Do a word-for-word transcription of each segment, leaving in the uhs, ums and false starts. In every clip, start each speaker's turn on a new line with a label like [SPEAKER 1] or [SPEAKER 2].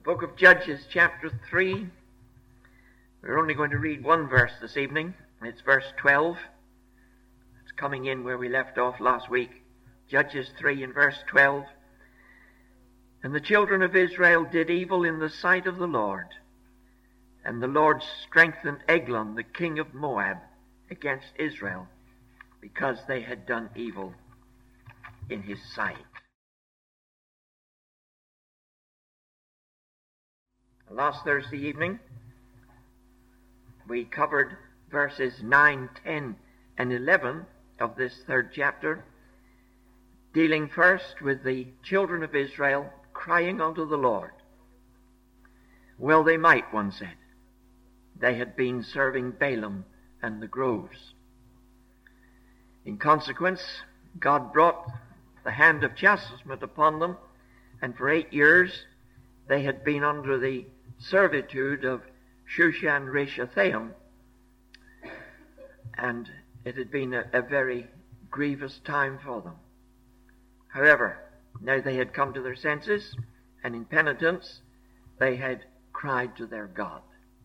[SPEAKER 1] book of Judges, chapter three. We're only going to read one verse this evening. It's verse twelve. It's coming in where we left off last week. Judges three and verse twelve. And the children of Israel did evil in the sight of the Lord. And the Lord strengthened Eglon, the king of Moab, against Israel, because they had done evil in his sight. Last Thursday evening, we covered verses nine, ten, and eleven of this third chapter, dealing first with the children of Israel crying unto the Lord. Well, they might, one said. They had been serving Balaam and the groves. In consequence, God brought the hand of chastisement upon them, and for eight years they had been under the servitude of Shushan-Rishathaim, and it had been a, a very grievous time for them. However, now they had come to their senses, and in penitence they had cried to their God.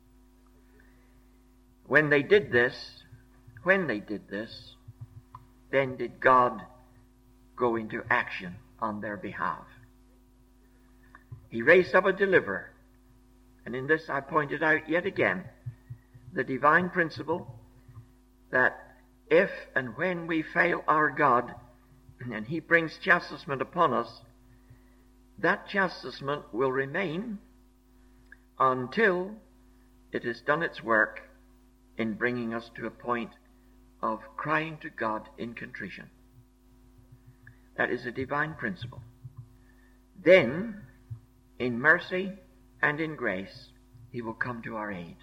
[SPEAKER 1] When they did this, when they did this, then did God go into action on their behalf. He raised up a deliverer. And in this I pointed out yet again the divine principle that if and when we fail our God and he brings chastisement upon us, that chastisement will remain until it has done its work in bringing us to a point of crying to God in contrition. That is a divine principle. Then, in mercy and in grace, he will come to our aid.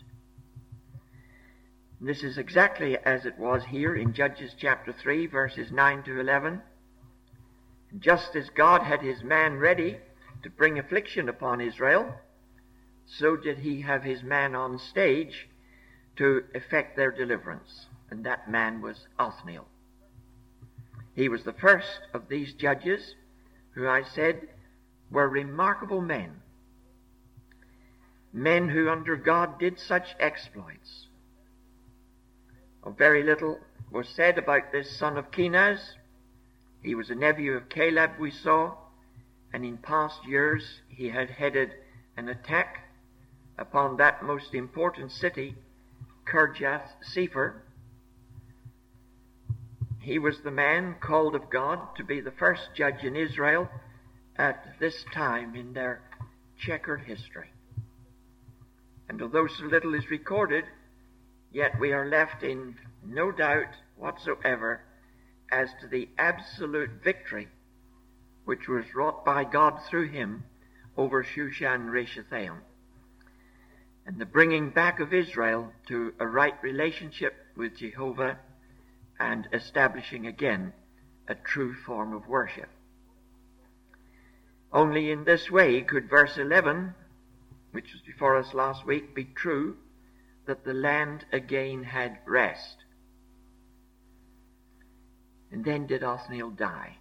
[SPEAKER 1] This is exactly as it was here in Judges chapter three, verses nine to eleven. Just as God had his man ready to bring affliction upon Israel, so did he have his man on stage to effect their deliverance. And that man was Othniel. He was the first of these judges who I said were remarkable men. Men who under God did such exploits. Oh, very little was said about this son of Kenaz. He was a nephew of Caleb, we saw, and in past years he had headed an attack upon that most important city, Kirjath-Sepher. He was the man called of God to be the first judge in Israel at this time in their checkered history. And although so little is recorded, yet we are left in no doubt whatsoever as to the absolute victory which was wrought by God through him over Shushan-Rishathaim, and the bringing back of Israel to a right relationship with Jehovah and establishing again a true form of worship. Only in this way could verse eleven, which was before us last week, be true, that the land again had rest. And then did Othniel die.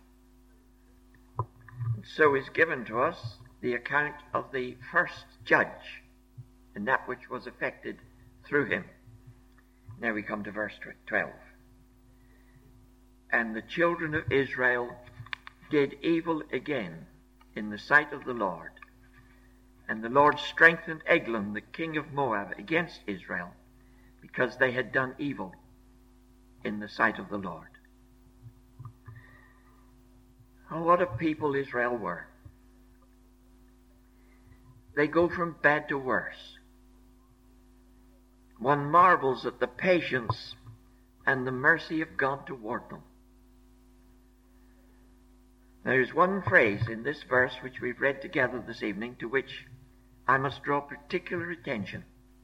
[SPEAKER 1] And so is given to us the account of the first judge, and that which was effected through him. Now we come to verse twelve. And the children of Israel did evil again in the sight of the Lord. And the Lord strengthened Eglon, the king of Moab, against Israel, because they had done evil in the sight of the Lord. Oh, what a people Israel were. They go from bad to worse. One marvels at the patience and the mercy of God toward them. There is one phrase in this verse which we've read together this evening to which I must draw particular attention.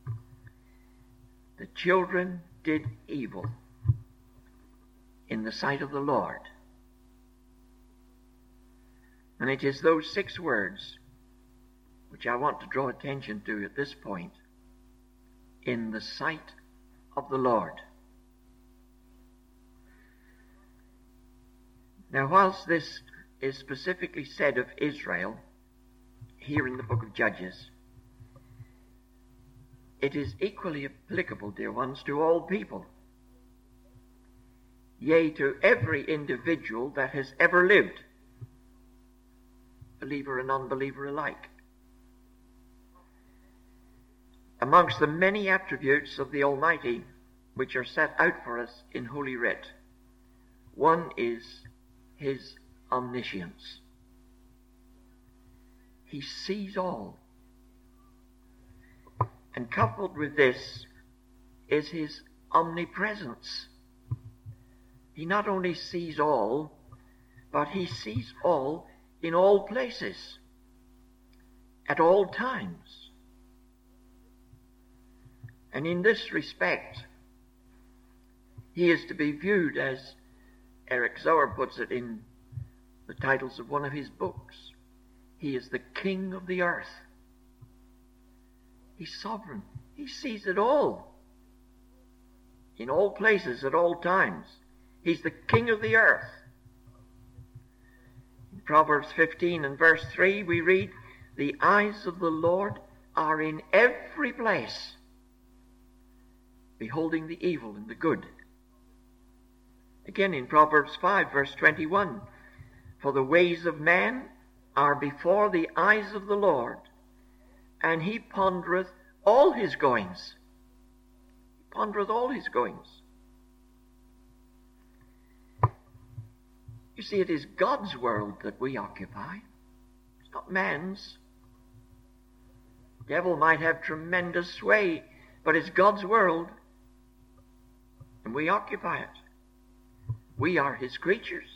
[SPEAKER 1] The children did evil in the sight of the Lord. And it is those six words which I want to draw attention to at this point. In the sight of the Lord. Now, whilst this is specifically said of Israel here in the book of Judges, it is equally applicable, dear ones, to all people. Yea, to every individual that has ever lived, believer and unbeliever alike. Amongst the many attributes of the Almighty which are set out for us in Holy Writ, one is his omniscience. He sees all. And coupled with this is his omnipresence. He not only sees all, but he sees all in all places, at all times. And in this respect, he is to be viewed as Eric Sauer puts it in the titles of one of his books. He is the king of the earth. He's sovereign. He sees it all. In all places, at all times. He's the king of the earth. In Proverbs fifteen and verse three we read, "The eyes of the Lord are in every place, beholding the evil and the good." Again in Proverbs five verse twenty-one, "For the ways of man are before the eyes of the Lord, and he pondereth all his goings." He pondereth all his goings. You see, it is God's world that we occupy. It's not man's. The devil might have tremendous sway, but it's God's world, and we occupy it. We are his creatures.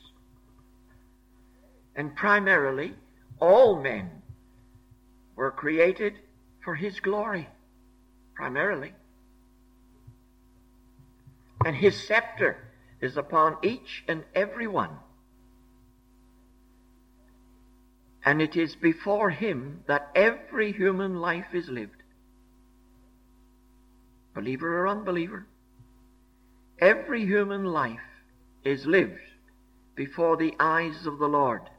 [SPEAKER 1] And primarily, all men were created for his glory. Primarily. And his scepter is upon each and every one. And it is before him that every human life is lived. Believer or unbeliever, every human life is lived before the eyes of the Lord.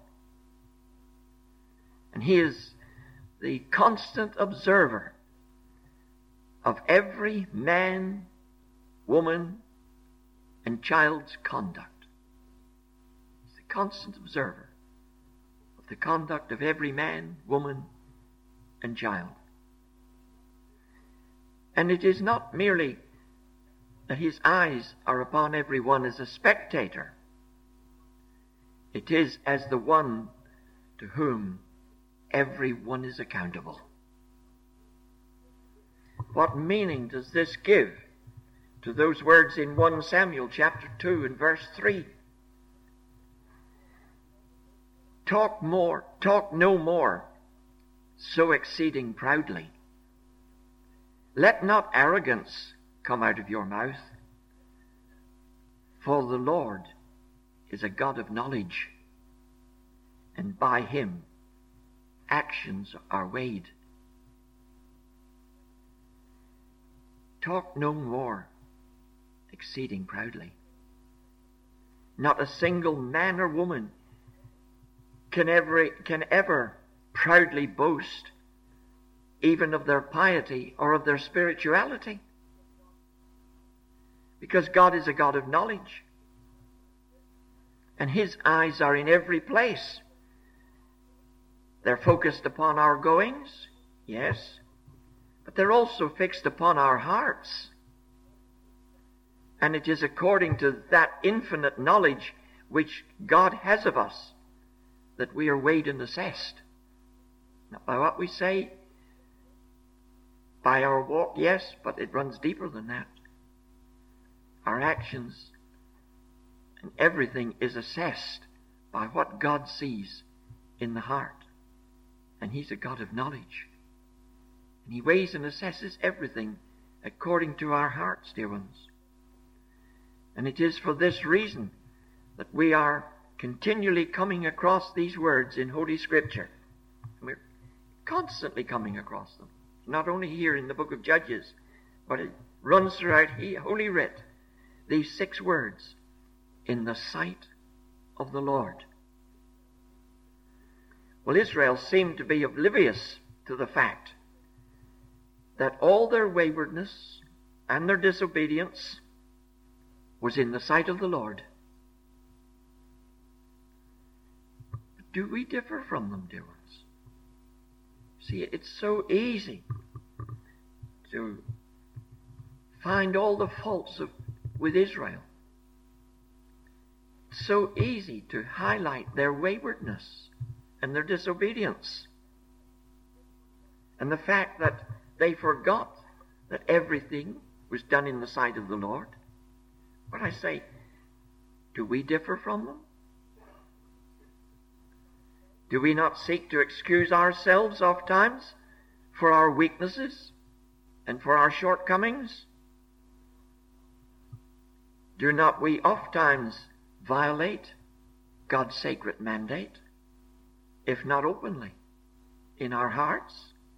[SPEAKER 1] And he is the constant observer of every man, woman, and child's conduct. He's the constant observer of the conduct of every man, woman, and child. And it is not merely that his eyes are upon every one as a spectator. It is as the one to whom every one is accountable. What meaning does this give to those words in First Samuel chapter two and verse three? Talk more, talk no more, so exceeding proudly. Let not arrogance come out of your mouth, for the Lord is a God of knowledge, and by him actions are weighed. Talk no more, exceeding proudly. Not a single man or woman can ever, can ever proudly boast even of their piety or of their spirituality, because God is a God of knowledge, and his eyes are in every place. They're focused upon our goings, yes, but they're also fixed upon our hearts. And it is according to that infinite knowledge which God has of us that we are weighed and assessed. Not by what we say, by our walk, yes, but it runs deeper than that. Our actions and everything is assessed by what God sees in the heart. And he's a God of knowledge. And he weighs and assesses everything according to our hearts, dear ones. And it is for this reason that we are continually coming across these words in Holy Scripture. And we're constantly coming across them. Not only here in the book of Judges, but it runs throughout Holy Writ. These six words, in the sight of the Lord. Well, Israel seemed to be oblivious to the fact that all their waywardness and their disobedience was in the sight of the Lord. Do we differ from them, dear ones? See, it's so easy to find all the faults of, with Israel. It's so easy to highlight their waywardness and their disobedience. And the fact that they forgot that everything was done in the sight of the Lord. But I say, do we differ from them? Do we not seek to excuse ourselves oft times for our weaknesses and for our shortcomings? Do not we oft times violate God's sacred mandate, if not openly, in our hearts?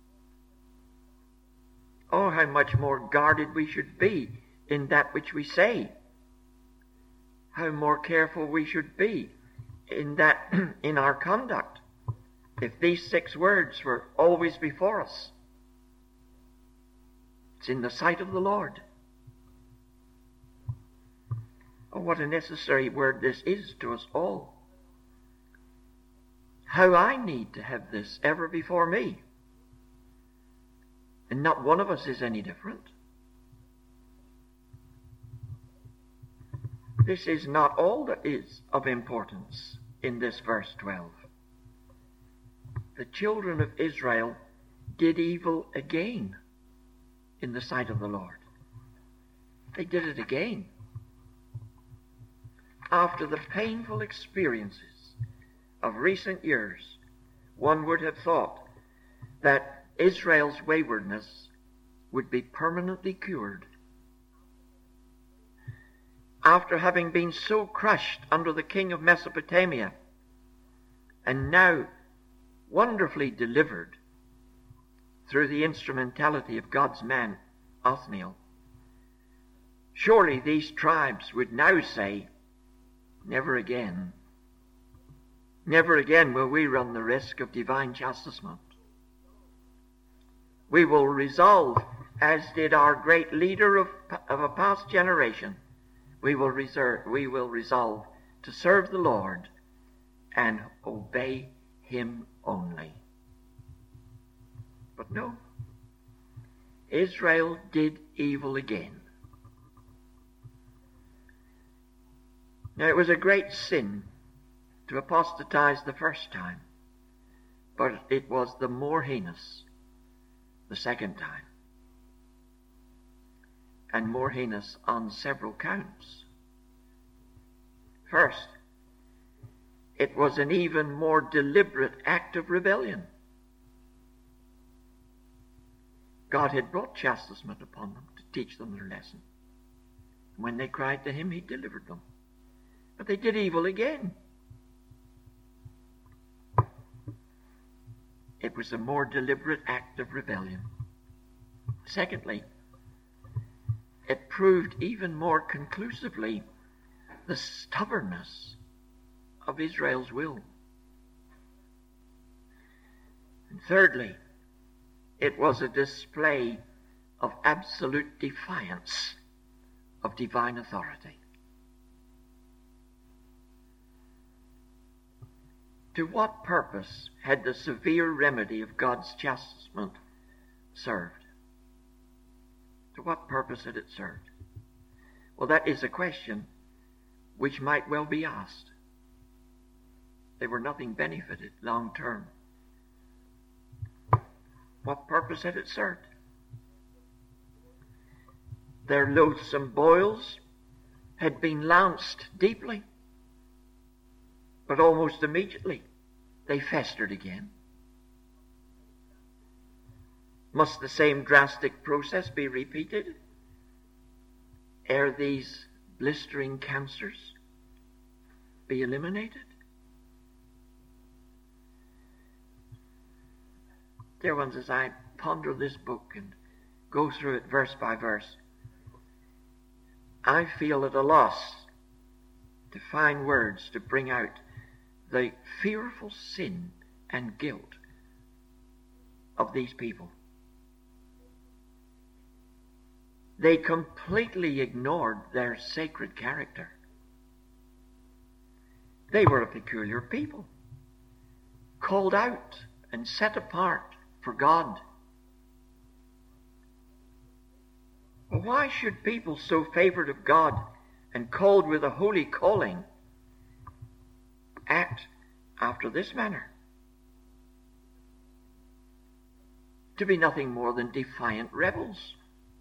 [SPEAKER 1] Oh, how much more guarded we should be in that which we say. How more careful we should be in that in our conduct, if these six words were always before us. It's in the sight of the Lord. Oh, what a necessary word this is to us all. How I need to have this ever before me. And not one of us is any different. This is not all that is of importance in this verse twelve. The children of Israel did evil again in the sight of the Lord. They did it again. After the painful experiences of recent years, one would have thought that Israel's waywardness would be permanently cured. After having been so crushed under the king of Mesopotamia, and now wonderfully delivered through the instrumentality of God's man, Othniel, surely these tribes would now say, never again, never again will we run the risk of divine chastisement. We will resolve, as did our great leader of, of a past generation, we will reserve, we will resolve to serve the Lord and obey Him only. But no, Israel did evil again. Now, it was a great sin to apostatize the first time, but it was the more heinous the second time, and more heinous on several counts. First, it was an even more deliberate act of rebellion. God had brought chastisement upon them to teach them their lesson. When they cried to Him, He delivered them. But they did evil again. It was a more deliberate act of rebellion. Secondly, it proved even more conclusively the stubbornness of Israel's will. And thirdly, it was a display of absolute defiance of divine authority. To what purpose had the severe remedy of God's chastisement served? To what purpose had it served? Well, that is a question which might well be asked. They were nothing benefited long term. What purpose had it served? Their loathsome boils had been lanced deeply, but almost immediately they festered again. Must the same drastic process be repeated ere these blistering cancers be eliminated? Dear ones, as I ponder this book and go through it verse by verse, I feel at a loss to find words to bring out the fearful sin and guilt of these people. they completely ignored their sacred character. They were a peculiar people, called out and set apart for God. Well, why should people so favored of God and called with a holy calling act after this manner? To be nothing more than defiant rebels.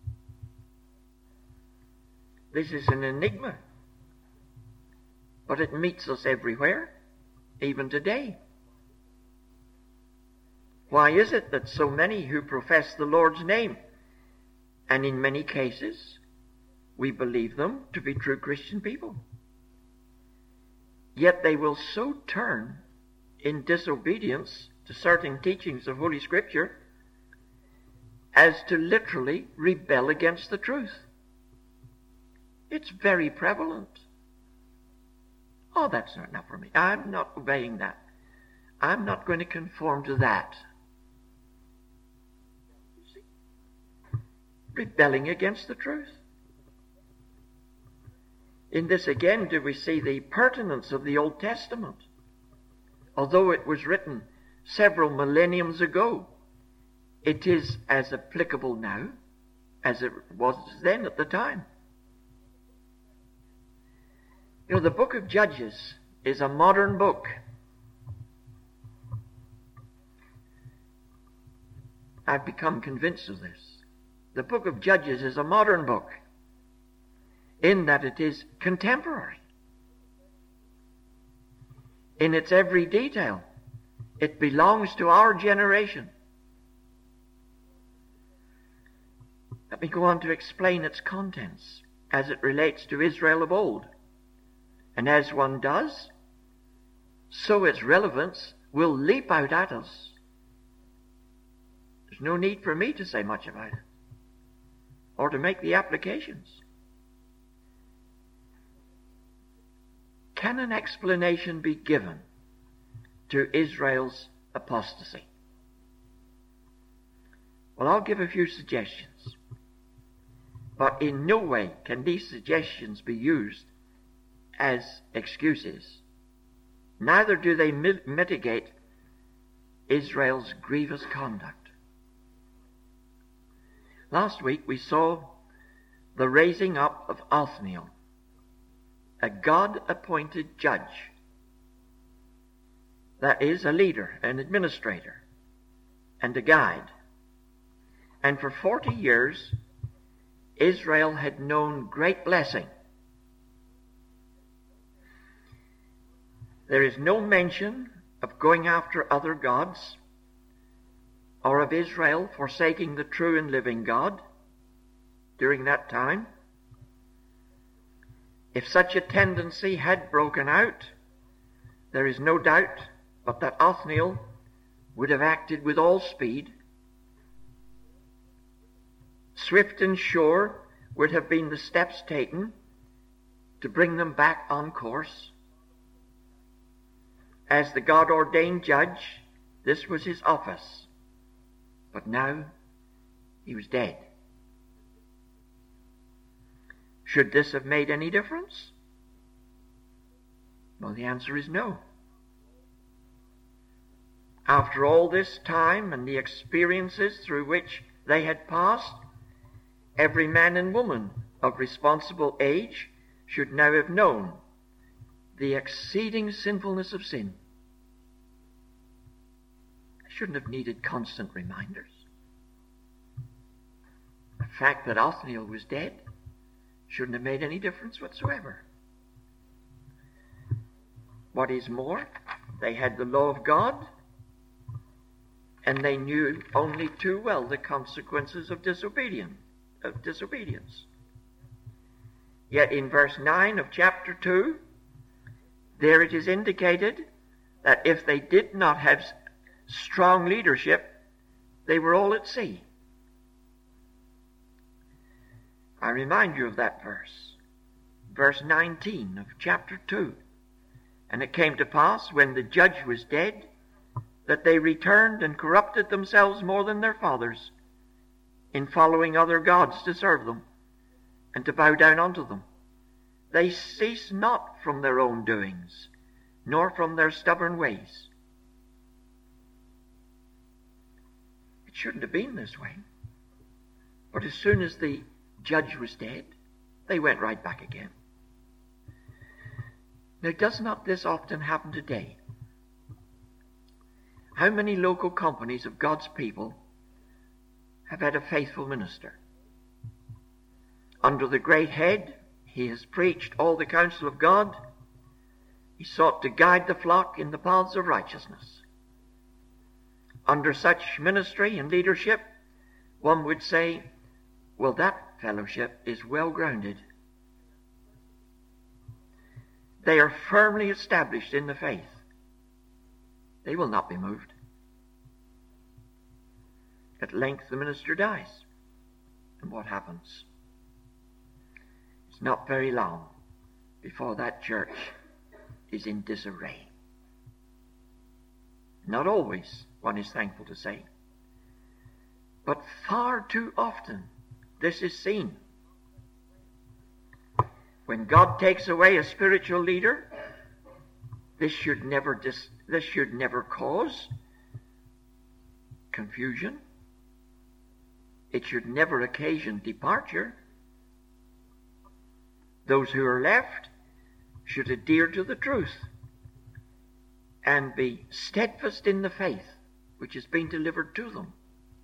[SPEAKER 1] This is an enigma, but it meets us everywhere, even today. Why is it that so many who profess the Lord's name, and in many cases we believe them to be true Christian people, yet they will so turn in disobedience to certain teachings of Holy Scripture as to literally rebel against the truth? It's very prevalent. Oh, that's not enough for me. I'm not obeying that. I'm not going to conform to that. You see? Rebelling against the truth. In this again do we see the pertinence of the Old Testament. Although it was written several millenniums ago, it is as applicable now as it was then at the time. You know, the book of Judges is a modern book. I've become convinced of this. The book of Judges is a modern book in that it is contemporary. In its every detail, it belongs to our generation. Let me go on to explain its contents as it relates to Israel of old. And as one does, so its relevance will leap out at us. There's no need for me to say much about it or to make the applications. Can an explanation be given to Israel's apostasy? Well, I'll give a few suggestions. But in no way can these suggestions be used as excuses. Neither do they mit- mitigate Israel's grievous conduct. Last week we saw the raising up of Othniel, a God-appointed judge. That is, a leader, an administrator, and a guide. And for forty years, Israel had known great blessing. There is no mention of going after other gods or of Israel forsaking the true and living God during that time. If such a tendency had broken out, there is no doubt but that Othniel would have acted with all speed. Swift and sure would have been the steps taken to bring them back on course. As the God-ordained judge, this was his office. But now he was dead. Should this have made any difference? Well, the answer is no. After all this time and the experiences through which they had passed, every man and woman of responsible age should now have known the exceeding sinfulness of sin. I shouldn't have needed constant reminders. The fact that Othniel was dead shouldn't have made any difference whatsoever. What is more, they had the law of God, and they knew only too well the consequences of disobedience. Of disobedience. Yet in verse nine of chapter two, there it is indicated that if they did not have strong leadership, they were all at sea. I remind you of that verse, verse nineteen of chapter two. And it came to pass, when the judge was dead, that they returned and corrupted themselves more than their fathers, in following other gods to serve them, and to bow down unto them. They cease not from their own doings, nor from their stubborn ways. It shouldn't have been this way. But as soon as the judge was dead, they went right back again. Now, does not this often happen today? How many local companies of God's people have had a faithful minister? Under the great head, he has preached all the counsel of God. He sought to guide the flock in the paths of righteousness. Under such ministry and leadership, one would say, well, that fellowship is well grounded. They are firmly established in the faith. They will not be moved. At length the minister dies. And what happens? It's not very long before that church is in disarray. Not always, one is thankful to say. But far too often this is seen. When God takes away a spiritual leader, this should never dis- this should never cause confusion. It should never occasion departure. Those who are left should adhere to the truth and be steadfast in the faith which has been delivered to them.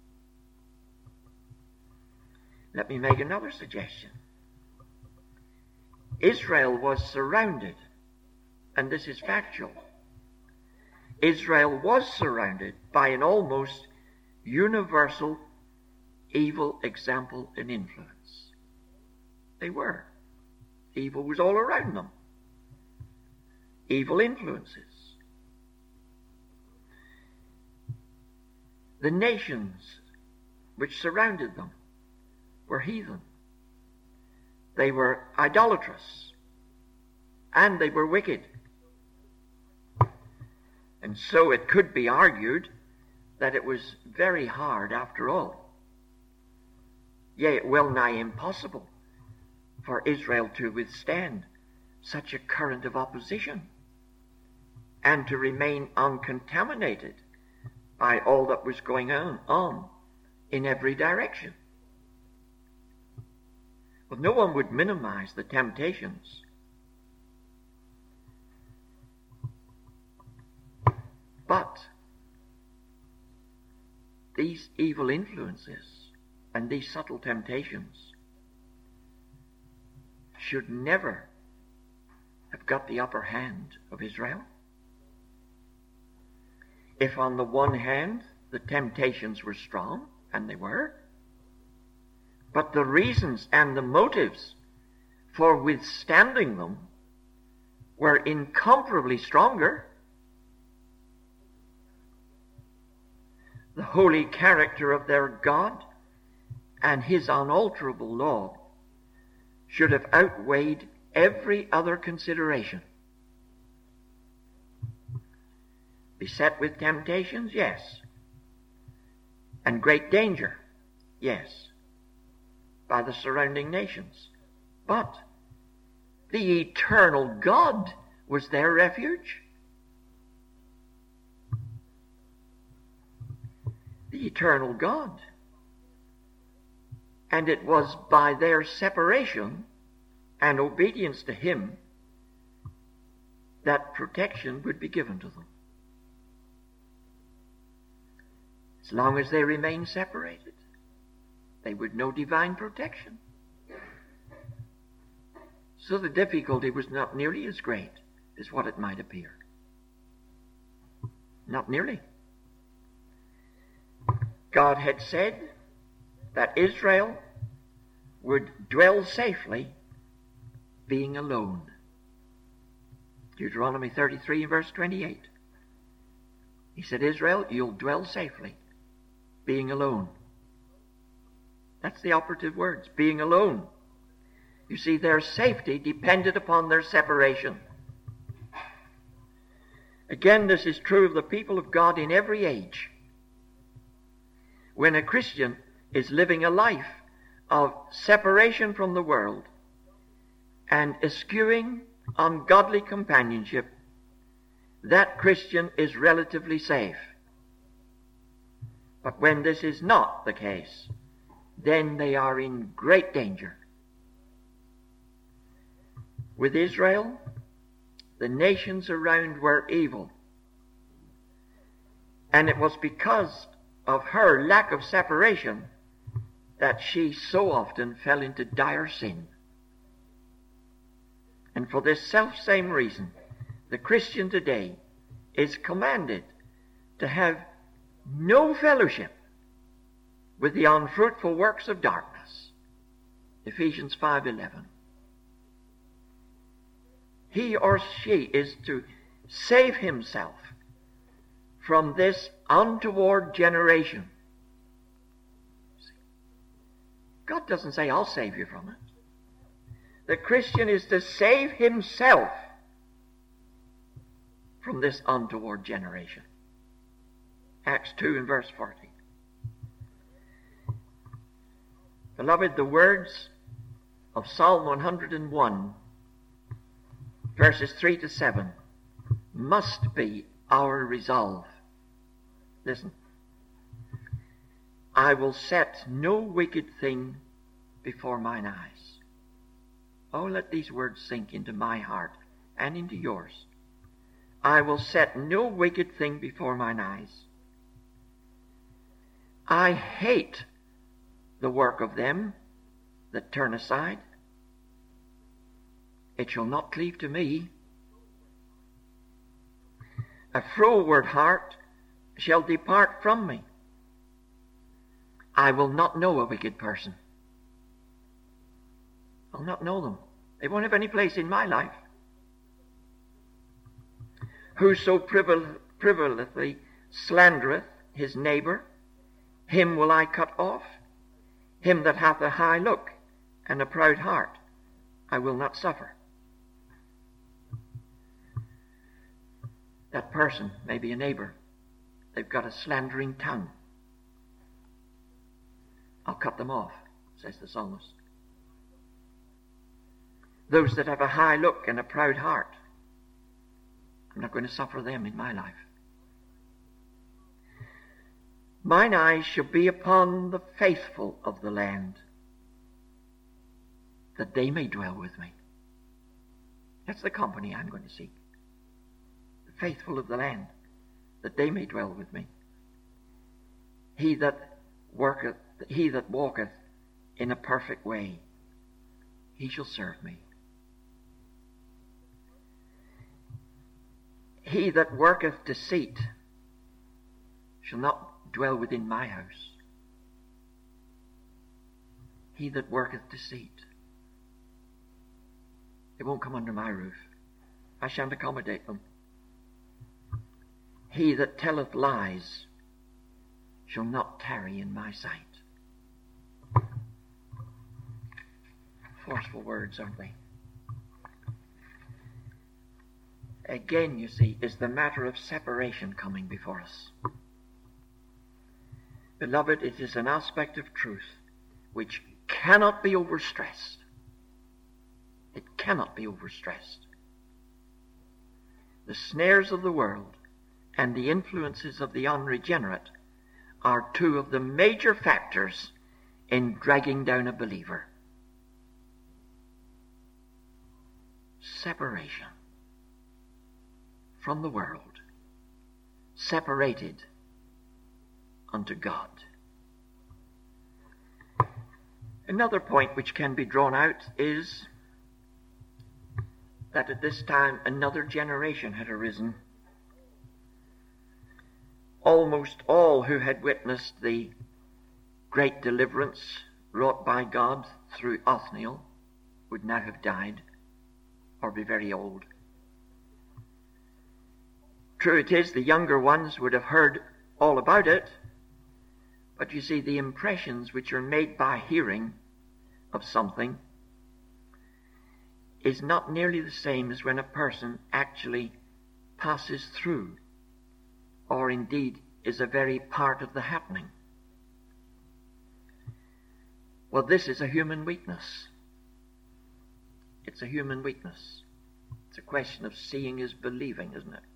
[SPEAKER 1] Let me make another suggestion. Israel was surrounded, and this is factual. Israel was surrounded by an almost universal evil example and influence. They were. Evil was all around them. Evil influences. The nations which surrounded them were heathen. They were idolatrous. And they were wicked. And so it could be argued that it was very hard after all. Yea, well nigh impossible for Israel to withstand such a current of opposition and to remain uncontaminated by all that was going on, on in every direction. Well, no one would minimize the temptations. But these evil influences and these subtle temptations should never have got the upper hand of Israel. If on the one hand the temptations were strong, and they were, but the reasons and the motives for withstanding them were incomparably stronger, the holy character of their God and his unalterable law should have outweighed every other consideration. Beset with temptations, yes. And great danger, yes, by the surrounding nations. But the eternal God was their refuge. The eternal God. And it was by their separation and obedience to him that protection would be given to them. As long as they remained separated, they would know divine protection. So the difficulty was not nearly as great as what it might appear. Not nearly. God had said that Israel would dwell safely being alone. Deuteronomy thirty-three, verse twenty-eight. He said, Israel, you'll dwell safely being alone. That's the operative words, being alone. You see, their safety depended upon their separation. Again, this is true of the people of God in every age. When a Christian is living a life of separation from the world and eschewing ungodly companionship, that Christian is relatively safe. But when this is not the case, then they are in great danger. With Israel, the nations around were evil. And it was because of her lack of separation that she so often fell into dire sin. And for this self-same reason, the Christian today is commanded to have no fellowship with the unfruitful works of darkness. Ephesians five eleven. He or she is to save himself from this untoward generation. God doesn't say, I'll save you from it. The Christian is to save himself from this untoward generation. Acts two and verse forty. Beloved, the words of Psalm one hundred and one, verses three to seven, must be our resolve. Listen. I will set no wicked thing before mine eyes. Oh, let these words sink into my heart and into yours. I will set no wicked thing before mine eyes. I hate the work of them that turn aside. It shall not cleave to me. A froward heart shall depart from me. I will not know a wicked person. I'll not know them. They won't have any place in my life. Whoso privil- privilegely slandereth his neighbor, him will I cut off. Him that hath a high look and a proud heart, I will not suffer. That person may be a neighbor. They've got a slandering tongue. I'll cut them off, says the psalmist. Those that have a high look and a proud heart, I'm not going to suffer them in my life. Mine eyes shall be upon the faithful of the land, that they may dwell with me. That's the company I'm going to seek. The faithful of the land, that they may dwell with me. He that worketh, he that walketh in a perfect way, he shall serve me. He that worketh deceit shall not dwell within my house. He that worketh deceit, they won't come under my roof. I shan't accommodate them. He that telleth lies shall not tarry in my sight. Forceful words, aren't they? Again, you see, is the matter of separation coming before us. Beloved, it is an aspect of truth which cannot be overstressed. It cannot be overstressed. The snares of the world and the influences of the unregenerate are two of the major factors in dragging down a believer. Separation from the world, separated unto God. Another point which can be drawn out is that at this time another generation had arisen. Almost all who had witnessed the great deliverance wrought by God through Othniel would now have died or be very old. True it is, the younger ones would have heard all about it, but you see, the impressions which are made by hearing of something is not nearly the same as when a person actually passes through, or indeed is a very part of the happening. Well, this is a human weakness. It's a human weakness. It's a question of seeing is believing, isn't it?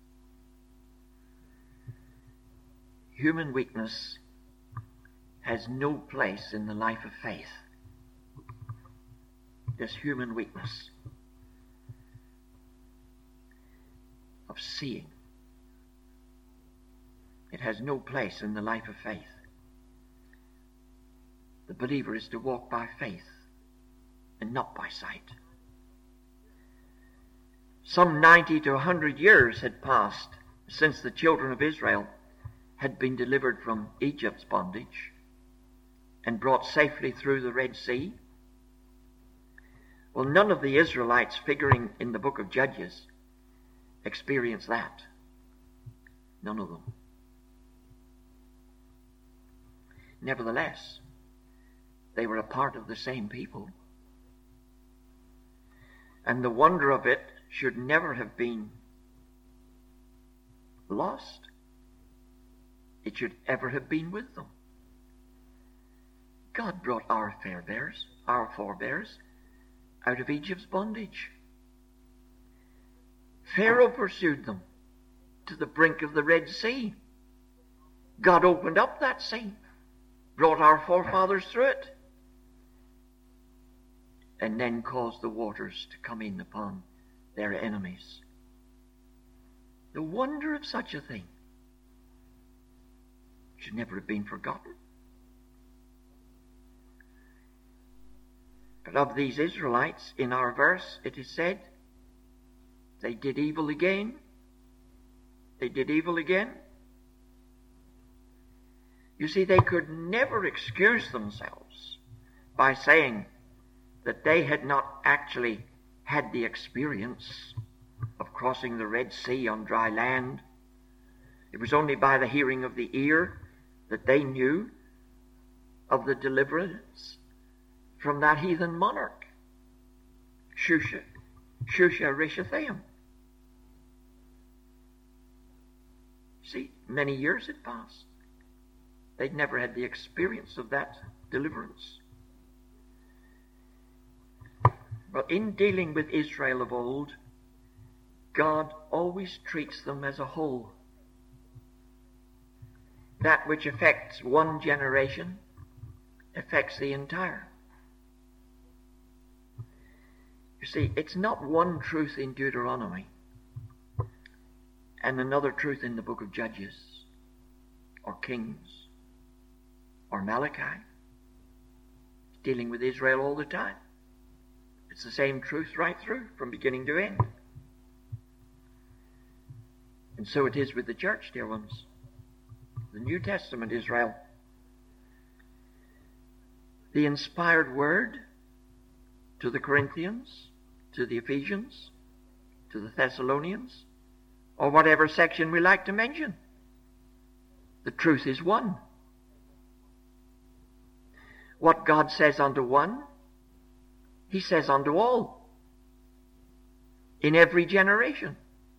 [SPEAKER 1] Human weakness has no place in the life of faith. This human weakness of seeing. It has no place in the life of faith. The believer is to walk by faith and not by sight. Some ninety to a hundred years had passed since the children of Israel had been delivered from Egypt's bondage and brought safely through the Red Sea. Well, none of the Israelites figuring in the book of Judges experienced that. None of them. Nevertheless, they were a part of the same people. And the wonder of it should never have been lost. It should ever have been with them. God brought our forebears, our forebears, out of Egypt's bondage. Pharaoh pursued them to the brink of the Red Sea. God opened up that sea, brought our forefathers through it, and then caused the waters to come in upon their enemies. The wonder of such a thing should never have been forgotten. But of these Israelites, in our verse, it is said, they did evil again. They did evil again. You see, they could never excuse themselves by saying that they had not actually had the experience of crossing the Red Sea on dry land. It was only by the hearing of the ear that they knew of the deliverance from that heathen monarch, Shusha, Shusha Rishathaim. See, many years had passed. They'd never had the experience of that deliverance. But in dealing with Israel of old, God always treats them as a whole. That which affects one generation affects the entire. You see, it's not one truth in Deuteronomy and another truth in the book of Judges or Kings or Malachi. It's dealing with Israel all the time. It's the same truth right through, from beginning to end. And so it is with the church, dear ones. The New Testament Israel. The inspired word to the Corinthians, to the Ephesians, to the Thessalonians, or whatever section we like to mention. The truth is one. What God says unto one, He says unto all, in every generation.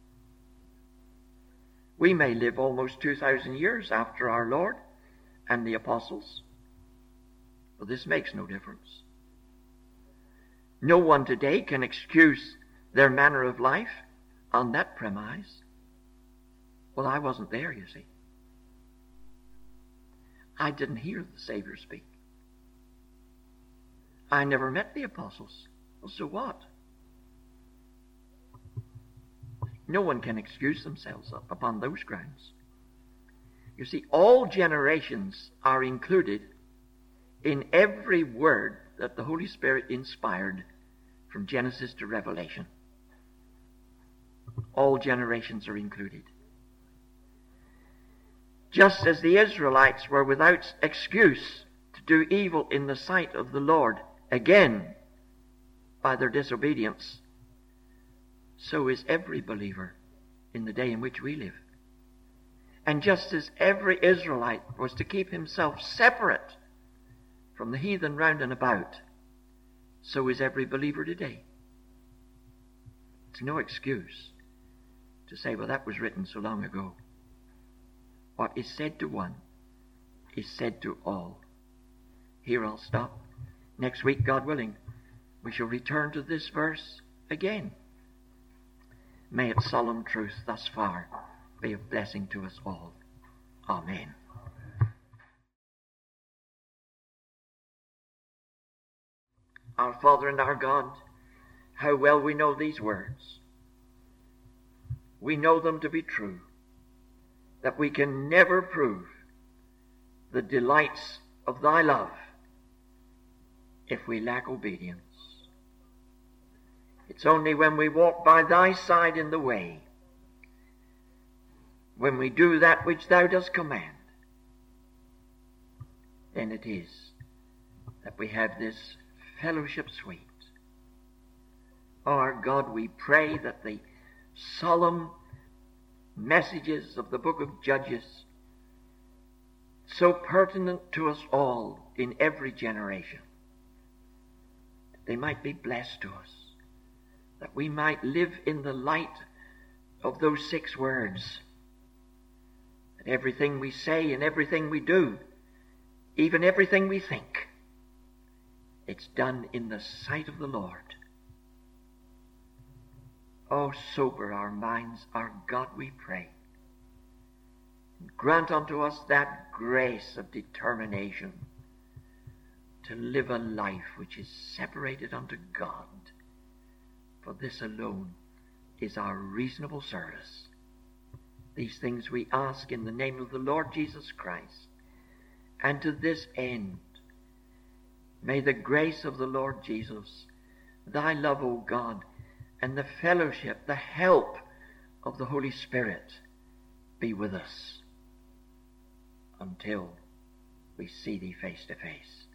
[SPEAKER 1] We may live almost two thousand years after our Lord and the apostles, but this makes no difference. No one today can excuse their manner of life on that premise. Well, I wasn't there, you see. I didn't hear the Savior speak. I never met the apostles. Well, so what? No one can excuse themselves upon those grounds. You see, all generations are included in every word that the Holy Spirit inspired from Genesis to Revelation. All generations are included. Just as the Israelites were without excuse to do evil in the sight of the Lord again by their disobedience, so is every believer in the day in which we live. And just as every Israelite was to keep himself separate from the heathen round and about, so is every believer today. It's no excuse to say, well, that was written so long ago. What is said to one is said to all. Here I'll stop. Next week, God willing, we shall return to this verse again. May its solemn truth thus far be a blessing to us all. Amen. Our Father and our God, how well we know these words. We know them to be true, that we can never prove the delights of thy love if we lack obedience. It's only when we walk by thy side in the way, when we do that which thou dost command, then it is that we have this fellowship sweet. Our God, we pray that the solemn messages of the book of Judges, so pertinent to us all in every generation, that they might be blessed to us, that we might live in the light of those six words, that everything we say and everything we do, even everything we think, it's done in the sight of the Lord. Oh, sober our minds, our God, we pray. And grant unto us that grace of determination to live a life which is separated unto God. For this alone is our reasonable service. These things we ask in the name of the Lord Jesus Christ. And to this end, may the grace of the Lord Jesus, thy love, O God, and the fellowship, the help of the Holy Spirit be with us until we see thee face to face.